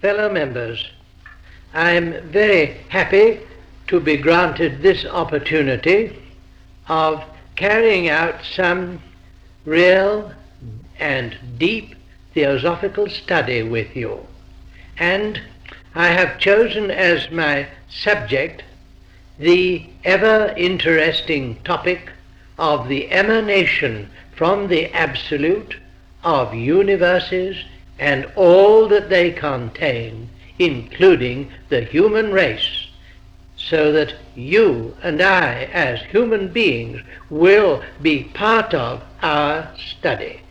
Fellow members, I am very happy to be granted this opportunity of carrying out some real and deep theosophical study with you. And I have chosen as my subject the ever interesting topic of the emanation from the Absolute of universes and all that they contain, including the human race, so that you and I as human beings will be part of our study.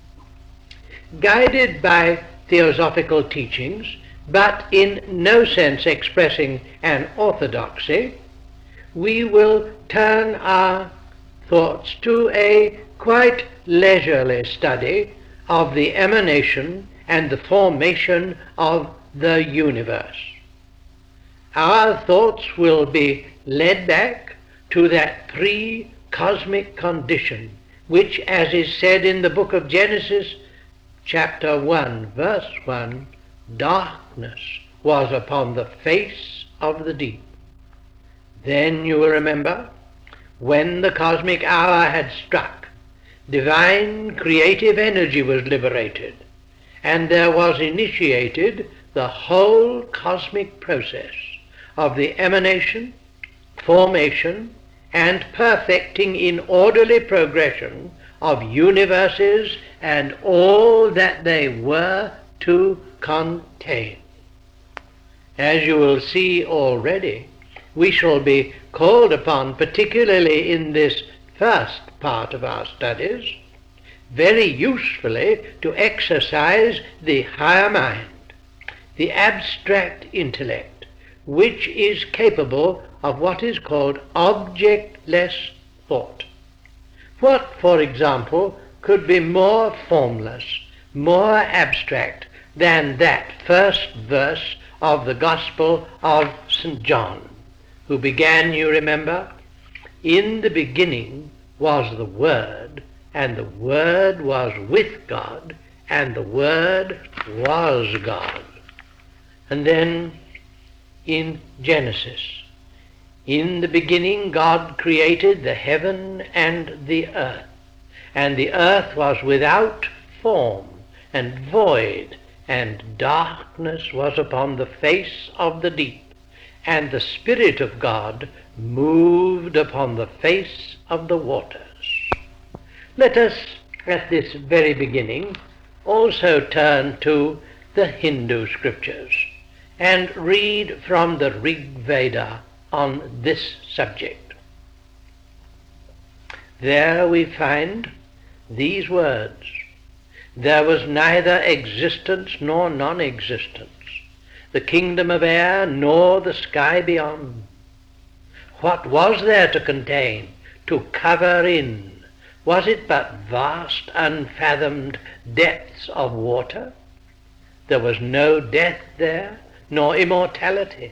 Guided by theosophical teachings, but in no sense expressing an orthodoxy, we will turn our thoughts to a quite leisurely study of the emanation and the formation of the universe. Our thoughts will be led back to that pre-cosmic condition which, as is said in the book of Genesis, chapter 1, verse 1, darkness was upon the face of the deep. Then you will remember, when the cosmic hour had struck, divine creative energy was liberated, and there was initiated the whole cosmic process of the emanation, formation, and perfecting in orderly progression of universes and all that they were to contain. As you will see already, we shall be called upon, particularly in this first part of our studies, very usefully to exercise the higher mind, the abstract intellect, which is capable of what is called objectless thought. What, for example, could be more formless, more abstract than that first verse of the Gospel of St. John, who began, you remember, "In the beginning was the Word, and the Word was with God, and the Word was God." And then in Genesis, "In the beginning God created the heaven and the earth was without form and void, and darkness was upon the face of the deep, and the Spirit of God moved upon the face of the waters." Let us, at this very beginning, also turn to the Hindu scriptures and read from the Rig Veda on this subject. There we find these words: "There was neither existence nor non-existence, the kingdom of air nor the sky beyond. What was there to contain, to cover in? Was it but vast, unfathomed depths of water? There was no death there, nor immortality.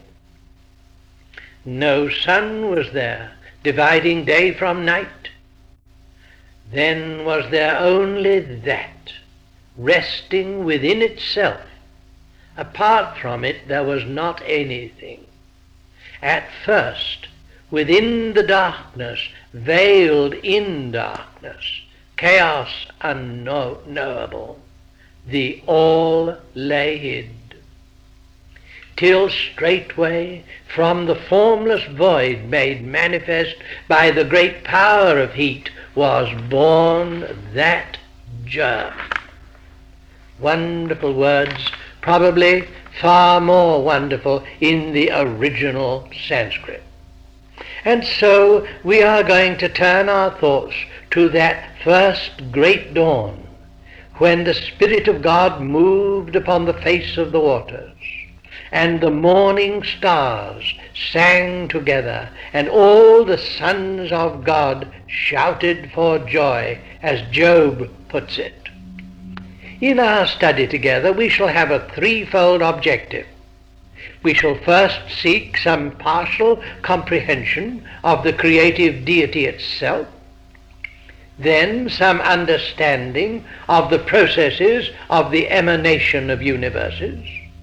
No sun was there, dividing day from night. Then was there only that, resting within itself. Apart from it there was not anything. At first, within the darkness, veiled in darkness, chaos unknowable, the all lay hid. Till straightway from the formless void made manifest by the great power of heat was born that germ." Wonderful words, probably far more wonderful in the original Sanskrit. And so we are going to turn our thoughts to that first great dawn, when the Spirit of God moved upon the face of the waters, and the morning stars sang together, and all the sons of God shouted for joy, as Job puts it. In our study together we shall have a threefold objective. We shall first seek some partial comprehension of the creative deity itself, then some understanding of the processes of the emanation of universes,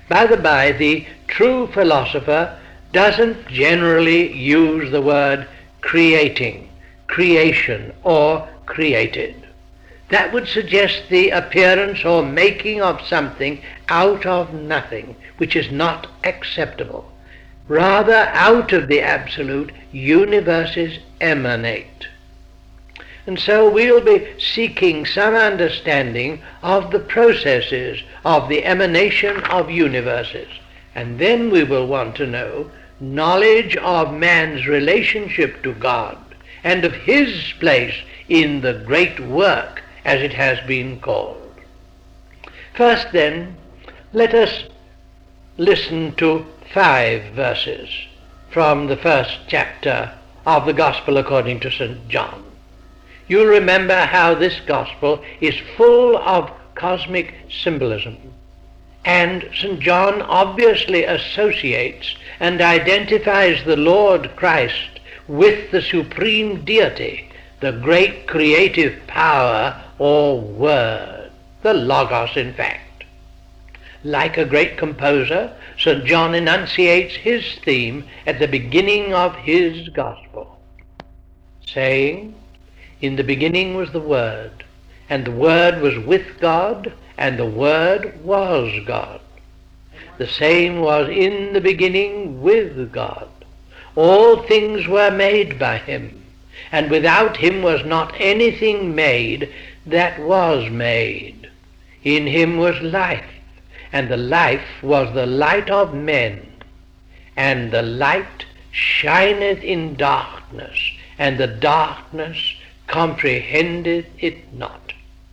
By the by, the true philosopher doesn't generally use the word creating, creation, or created. That would suggest the appearance or making of something out of nothing, which is not acceptable. Rather, out of the absolute, universes emanate. And so we'll be seeking some understanding of the processes of the emanation of universes. And then we will want to know knowledge of man's relationship to God and of his place in the great work, as it has been called. First then, let us listen to 5 verses from the first chapter of the Gospel according to St. John. You'll remember how this Gospel is full of cosmic symbolism, and St. John obviously associates and identifies the Lord Christ with the supreme deity, the great creative power or word, the Logos in fact. Like a great composer, St. John enunciates his theme at the beginning of his Gospel, saying, "In the beginning was the Word, and the Word was with God, and the Word was God. The same was in the beginning with God. All things were made by him, and without him was not anything made that was made. In him was life, and the life was the light of men. And the light shineth in darkness, and the darkness comprehendeth it not."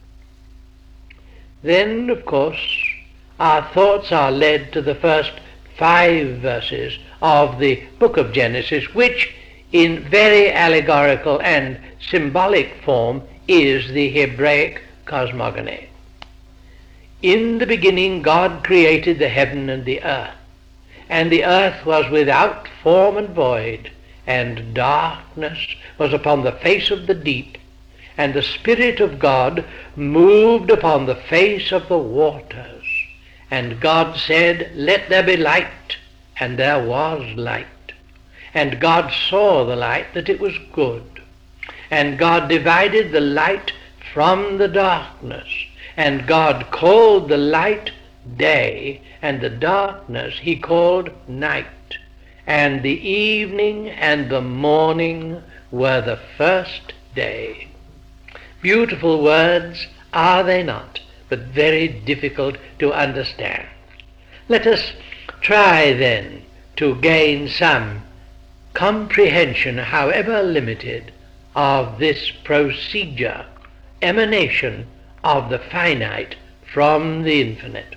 Then, of course, our thoughts are led to the first 5 verses of the book of Genesis, which in very allegorical and symbolic form is the Hebraic cosmogony. "In the beginning God created the heaven and the earth was without form and void, and darkness was upon the face of the deep, and the Spirit of God moved upon the face of the waters. And God said, Let there be light, and there was light. And God saw the light, that it was good. And God divided the light from the darkness. And God called the light day, and the darkness he called night. And the evening and the morning were the first day." Beautiful words, are they not? But very difficult to understand. Let us try then to gain some comprehension, however limited, of this procedure, emanation of the finite from the infinite.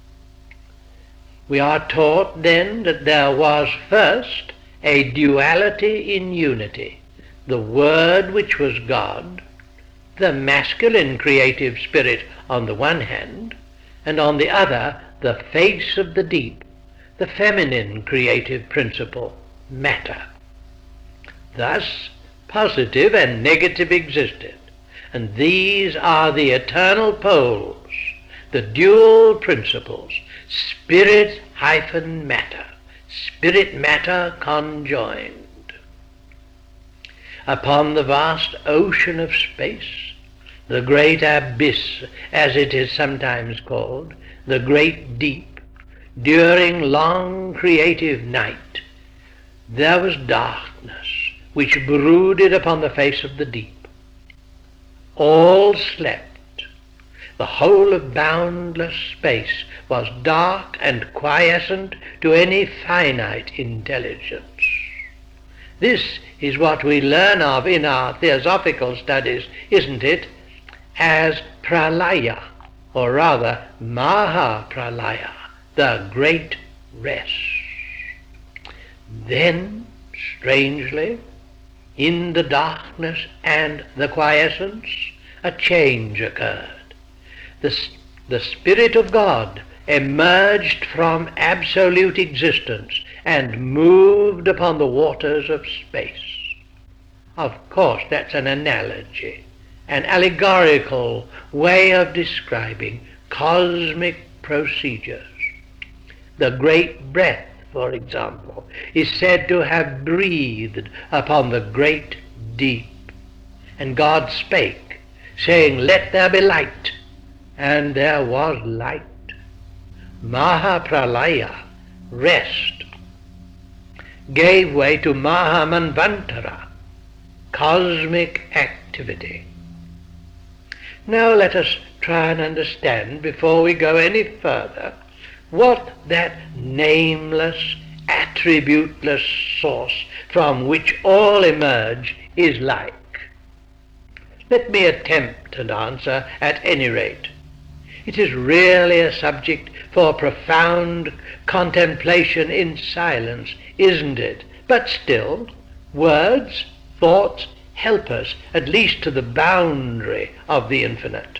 We are taught then that there was first a duality in unity, the Word which was God, the masculine creative spirit on the one hand, and on the other the face of the deep, the feminine creative principle, matter. Thus positive and negative existed, and these are the eternal poles, the dual principles, spirit-matter, spirit-matter conjoined. Upon the vast ocean of space, the great abyss, as it is sometimes called, the great deep, during long creative night, there was darkness which brooded upon the face of the deep. All slept. The whole of boundless space was dark and quiescent to any finite intelligence. This is what we learn of in our theosophical studies, isn't it, as pralaya, or rather Mahapralaya, the great rest. Then, strangely, in the darkness and the quiescence, a change occurred. The Spirit of God emerged from absolute existence and moved upon the waters of space. Of course, that's an analogy, an allegorical way of describing cosmic procedures. The great breath, for example, is said to have breathed upon the great deep. And God spake, saying, "Let there be light." And there was light. Mahapralaya, rest, gave way to Mahamanvantara, cosmic activity. Now let us try and understand, before we go any further, what that nameless, attributeless source from which all emerge is like. Let me attempt an answer at any rate. It is really a subject for profound contemplation in silence, isn't it? But still, words, thoughts help us at least to the boundary of the infinite.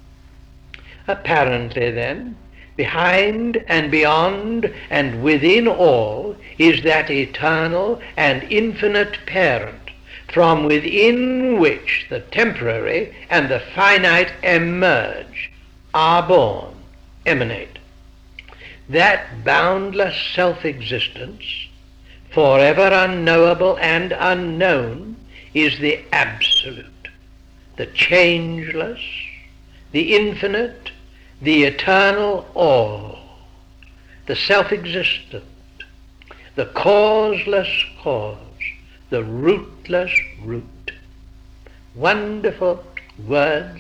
Apparently, then, behind and beyond and within all is that eternal and infinite parent, from within which the temporary and the finite emerge, are born, emanate. That boundless self-existence, forever unknowable and unknown, is the absolute, the changeless, the infinite, the eternal all, the self-existent, the causeless cause, the rootless root. Wonderful words,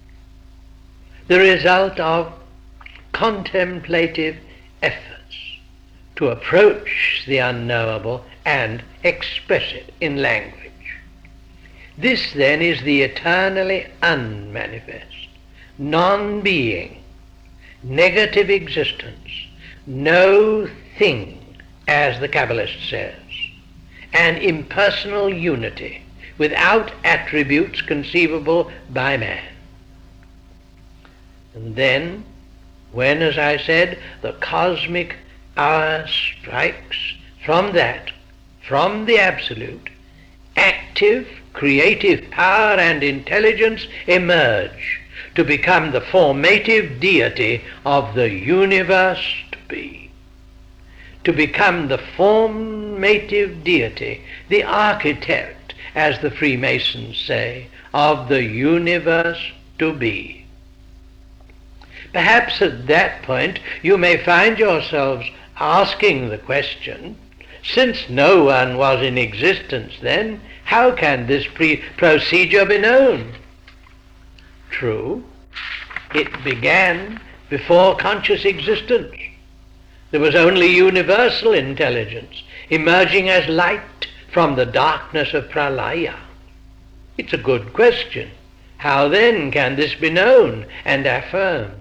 the result of contemplative efforts to approach the unknowable and express it in language. This then is the eternally unmanifest, non-being, negative existence, no thing, as the Kabbalist says, an impersonal unity without attributes conceivable by man. And then, when, as I said, the cosmic hour strikes, from that, from the absolute, active, creative power and intelligence emerge to become the formative deity of the universe to be. To become the formative deity, the architect, as the Freemasons say, of the universe to be. Perhaps at that point you may find yourselves asking the question, since no one was in existence then, how can this procedure be known? True, it began before conscious existence. There was only universal intelligence emerging as light from the darkness of pralaya. It's a good question. How then can this be known and affirmed?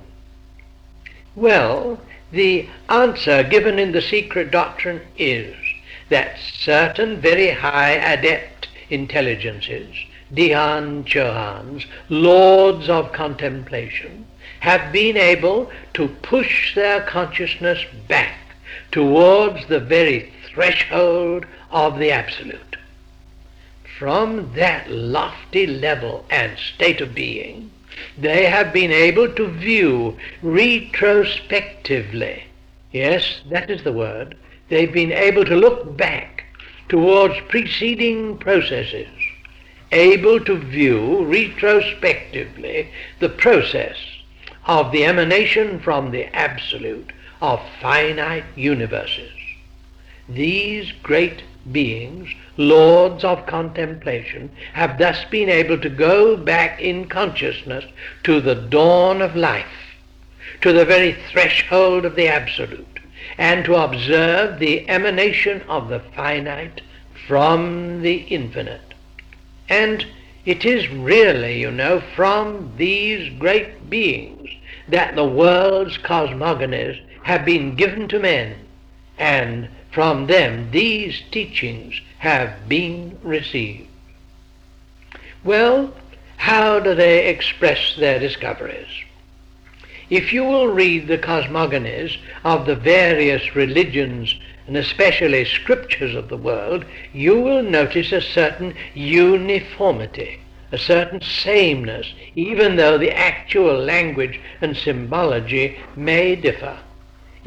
Well, the answer given in the Secret Doctrine is that certain very high adept intelligences, Dhyan Chohans, lords of contemplation, have been able to push their consciousness back towards the very threshold of the Absolute. From that lofty level and state of being, they have been able to view retrospectively. Yes, that is the word. They've been able to look back towards preceding processes, able to view retrospectively the process of the emanation from the Absolute of finite universes. These great beings, lords of contemplation, have thus been able to go back in consciousness to the dawn of life, to the very threshold of the Absolute, and to observe the emanation of the finite from the infinite. And it is really, from these great beings that the world's cosmogonies have been given to men, and from them these teachings have been received. Well, how do they express their discoveries? If you will read the cosmogonies of the various religions, and especially scriptures of the world, you will notice a certain uniformity, a certain sameness, even though the actual language and symbology may differ.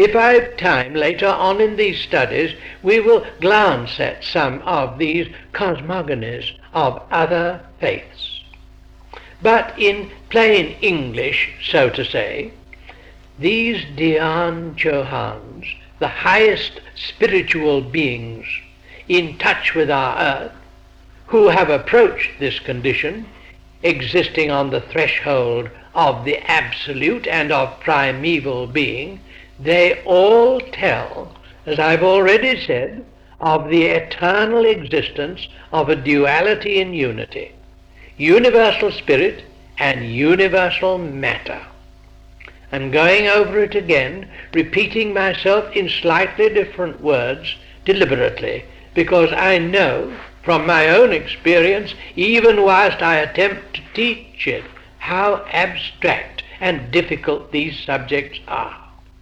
If I have time later on in these studies, we will glance at some of these cosmogonies of other faiths. But in plain English, so to say, these Dhyan Chohans, the highest spiritual beings in touch with our earth, who have approached this condition, existing on the threshold of the absolute and of primeval being, they all tell, as I've already said, of the eternal existence of a duality in unity, universal spirit and universal matter. I'm going over it again, repeating myself in slightly different words deliberately, because I know from my own experience, even whilst I attempt to teach it, how abstract and difficult these subjects are.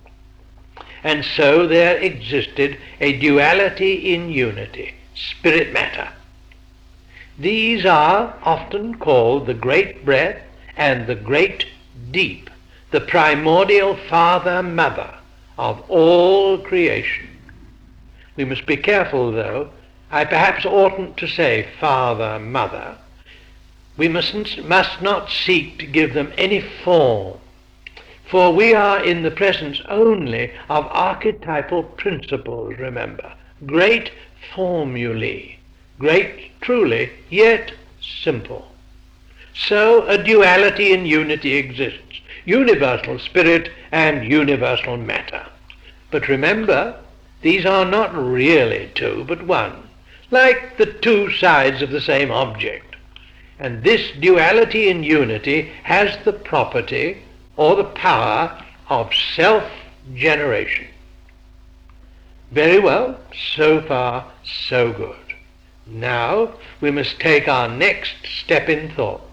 And so there existed a duality in unity, spirit matter. These are often called the great breath and the great deep, the primordial father-mother of all creation. We must be careful, though. I perhaps oughtn't to say father-mother. We must not seek to give them any form, for we are in the presence only of archetypal principles, remember, great formulae, great truly, yet simple. So a duality in unity exists, universal spirit and universal matter. But remember, these are not really two, but one, like the two sides of the same object. And this duality in unity has the property or the power of self-generation. Very well, so far so good. Now we must take our next step in thought.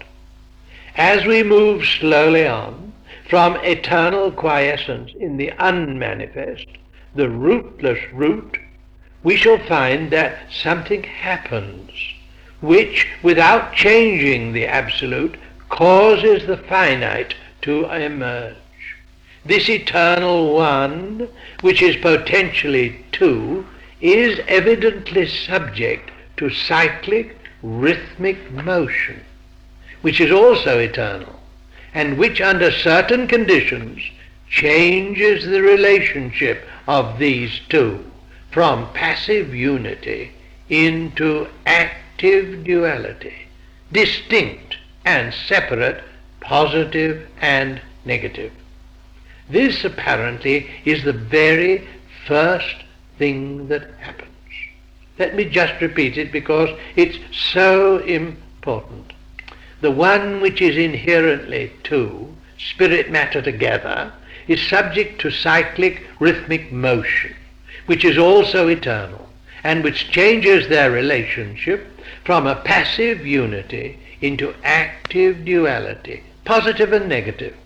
As we move slowly on from eternal quiescence in the unmanifest, the rootless root, we shall find that something happens which, without changing the absolute, causes the finite to emerge. This eternal one, which is potentially two, is evidently subject to cyclic rhythmic motion, which is also eternal, and which under certain conditions changes the relationship of these two from passive unity into active duality, distinct and separate, positive and negative. This apparently is the very first thing that happens. Let me just repeat it because it's so important. The one which is inherently two, spirit matter together, is subject to cyclic rhythmic motion, which is also eternal, and which changes their relationship from a passive unity into active duality, positive and negative.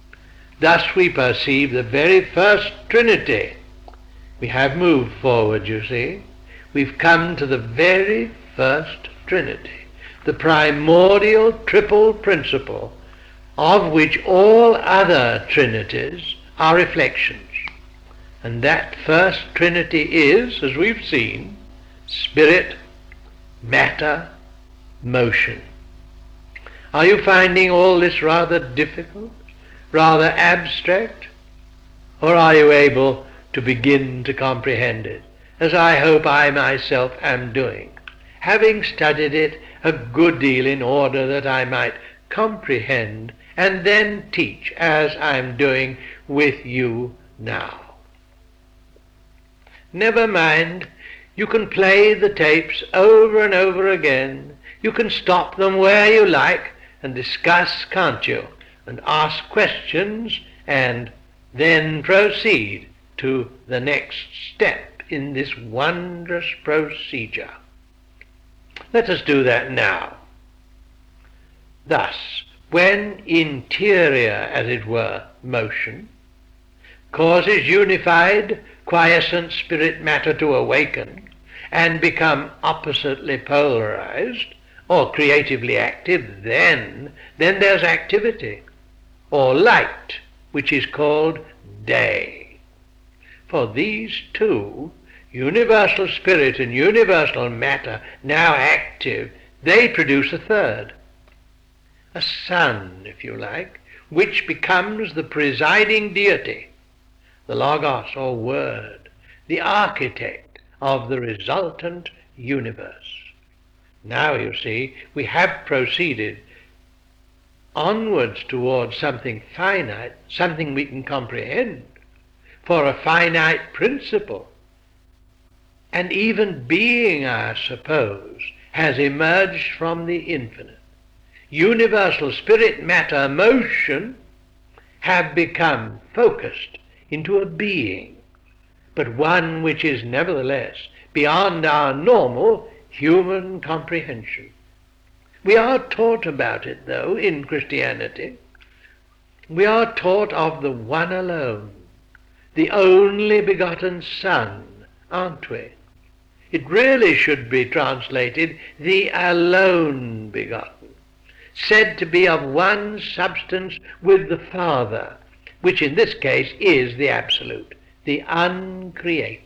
Thus we perceive the very first Trinity. We have moved forward, you see. We've come to the very first Trinity, the primordial triple principle, of which all other trinities are reflections. And that first Trinity is, as we've seen, spirit, matter, motion. Are you finding all this rather difficult, rather abstract? Or are you able to begin to comprehend it, as I hope I myself am doing, having studied it a good deal in order that I might comprehend and then teach, as I'm doing with you now? Never mind, you can play the tapes over and over again. You can stop them where you like and discuss, can't you? And ask questions and then proceed to the next step in this wondrous procedure. Let us do that now. Thus, when interior, as it were, motion causes unified quiescent spirit matter to awaken and become oppositely polarized or creatively active, then there's activity or light, which is called day. for these two, universal spirit and universal matter, now active, they produce a third, a son, if you like, which becomes the presiding deity, the Logos or Word, the architect of the resultant universe. Now, you see, we have proceeded onwards towards something finite, something we can comprehend, for a finite principle. And even being, I suppose, has emerged from the infinite. Universal spirit, matter, motion have become focused into a being, but one which is nevertheless beyond our normal human comprehension. We are taught about it, though, in Christianity. We are taught of the one alone, the only begotten Son, aren't we? It really should be translated, the alone begotten, said to be of one substance with the Father, which in this case is the Absolute, the uncreate.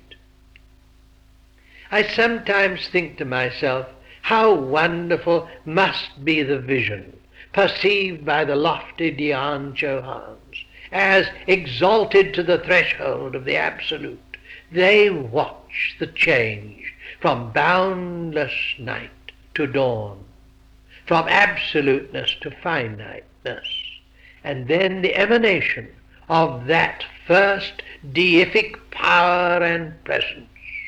I sometimes think to myself, how wonderful must be the vision perceived by the lofty Dion Johans, as exalted to the threshold of the Absolute, they watch the change from boundless night to dawn, from absoluteness to finiteness, and then the emanation of that first deific power and presence.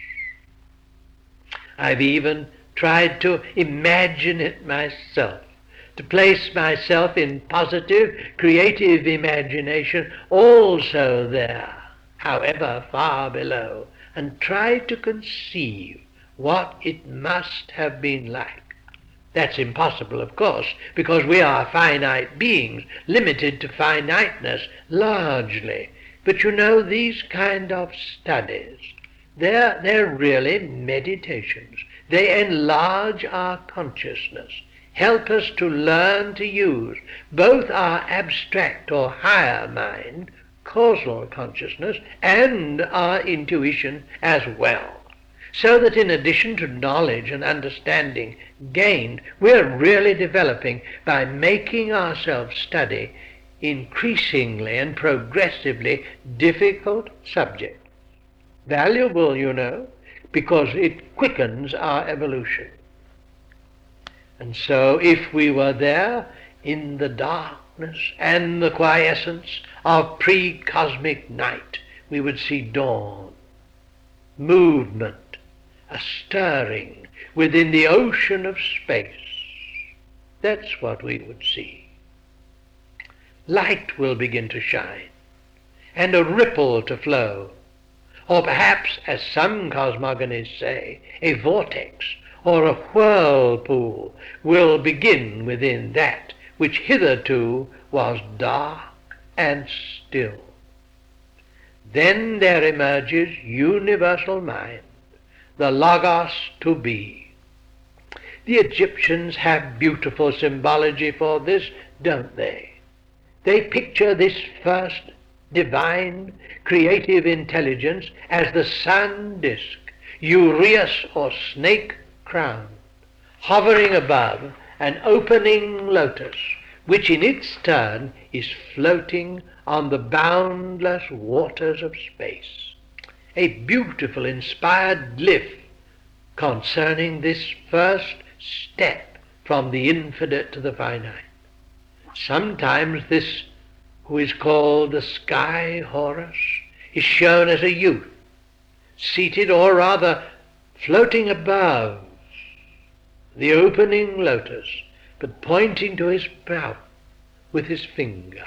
I've even tried to imagine it myself, to place myself in positive, creative imagination also there, however far below, and try to conceive what it must have been like. That's impossible, of course, because we are finite beings, limited to finiteness largely. But you know, these kind of studies, they're really meditations. They enlarge our consciousness, help us to learn to use both our abstract or higher mind, causal consciousness, and our intuition as well. So that in addition to knowledge and understanding gained, we're really developing by making ourselves study increasingly and progressively difficult subjects. Valuable, you know, because it quickens our evolution. And so if we were there in the darkness and the quiescence of pre-cosmic night, we would see dawn, movement, a stirring within the ocean of space. That's what we would see. Light will begin to shine, and a ripple to flow, or perhaps, as some cosmogonists say, a vortex or a whirlpool will begin within that which hitherto was dark and still. Then there emerges universal mind, the Logos to be. The Egyptians have beautiful symbology for this, don't they? They picture this first divine creative intelligence as the sun disk, uraeus or snake crown, hovering above an opening lotus, which in its turn is floating on the boundless waters of space. A beautiful inspired glyph concerning this first step from the infinite to the finite. Sometimes this, who is called the Sky Horus, is shown as a youth, seated or rather floating above the opening lotus, but pointing to his mouth with his finger.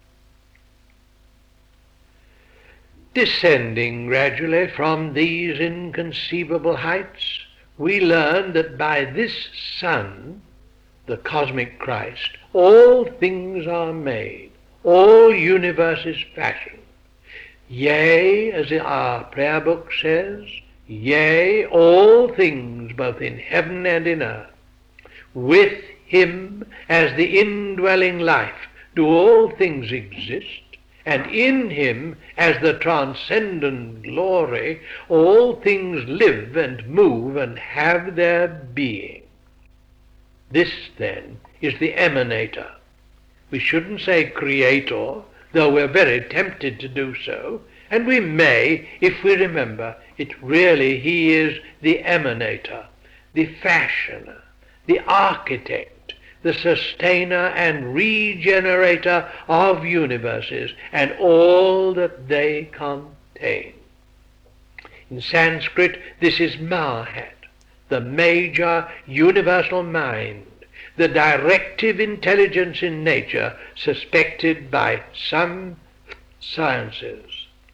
Descending gradually from these inconceivable heights, we learn that by this Son, the cosmic Christ, all things are made, all universe is fashioned. Yea, as our prayer book says, yea, all things both in heaven and in earth. With him as the indwelling life do all things exist, and in him, as the transcendent glory, all things live and move and have their being. This, then, is the emanator. We shouldn't say creator, though we're very tempted to do so, and we may, if we remember it really he is the emanator, the fashioner, the architect, the sustainer and regenerator of universes and all that they contain. In Sanskrit, this is Mahat, the major universal mind, the directive intelligence in nature suspected by some sciences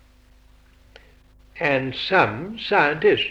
and some scientists.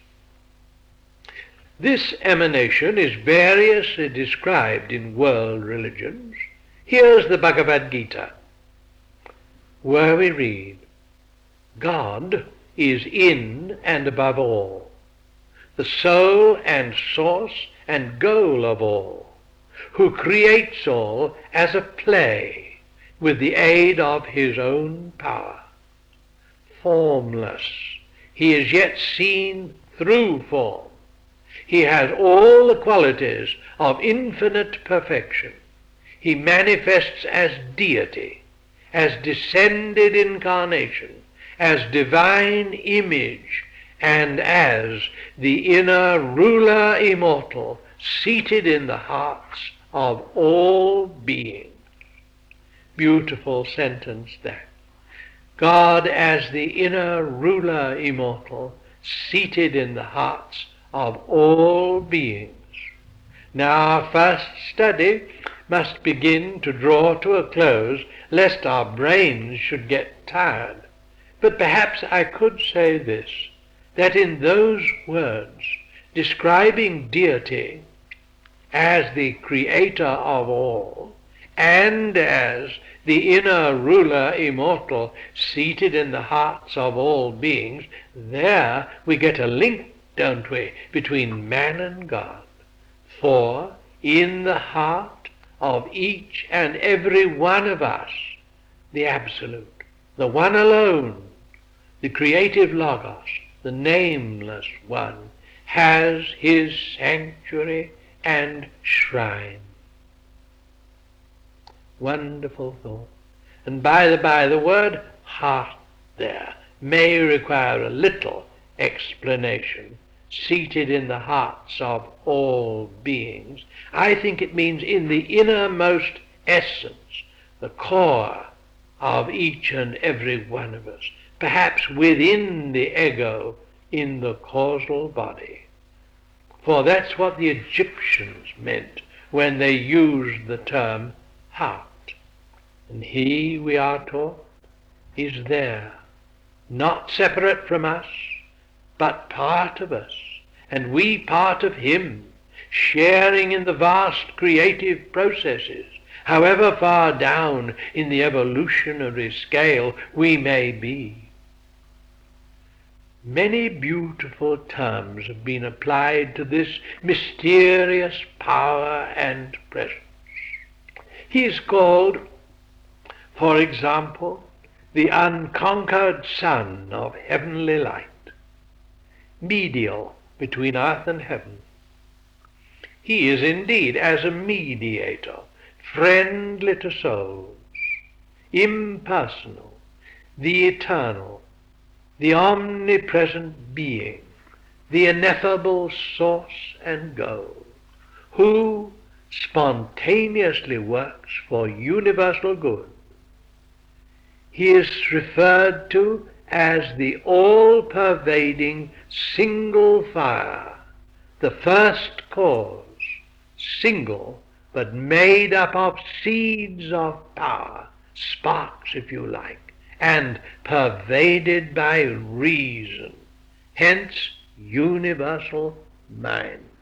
This emanation is variously described in world religions. Here's the Bhagavad Gita, where we read, God is in and above all, the soul and source and goal of all, who creates all as a play with the aid of his own power. Formless, he is yet seen through form. He has all the qualities of infinite perfection. He manifests as deity, as descended incarnation, as divine image, and as the inner ruler immortal, seated in the hearts of all beings. Beautiful sentence that. God as the inner ruler immortal, seated in the hearts of all beings. Now our first study must begin to draw to a close, lest our brains should get tired. But perhaps I could say this, that in those words describing deity as the creator of all, and as the inner ruler immortal seated in the hearts of all beings, there we get a link, don't we, between man and God. For in the heart of each and every one of us, the Absolute, the one alone, the creative Logos, the nameless one, has his sanctuary and shrine. Wonderful thought. And by the by, the word heart there may require a little explanation. Seated in the hearts of all beings. I think it means in the innermost essence, the core of each and every one of us. Perhaps within the ego, in the causal body. For that's what the Egyptians meant when they used the term heart. And he, we are taught, is there, not separate from us, but part of us, and we part of him, sharing in the vast creative processes, however far down in the evolutionary scale we may be. Many beautiful terms have been applied to this mysterious power and presence. He is called, for example, the unconquered Son of heavenly light, medial between earth and heaven. He is indeed as a mediator, friendly to souls, impersonal, the eternal, the omnipresent being, the ineffable source and goal, who spontaneously works for universal good. He is referred to as the all-pervading single fire, the first cause, single but made up of seeds of power, sparks if you like, and pervaded by reason, hence universal mind.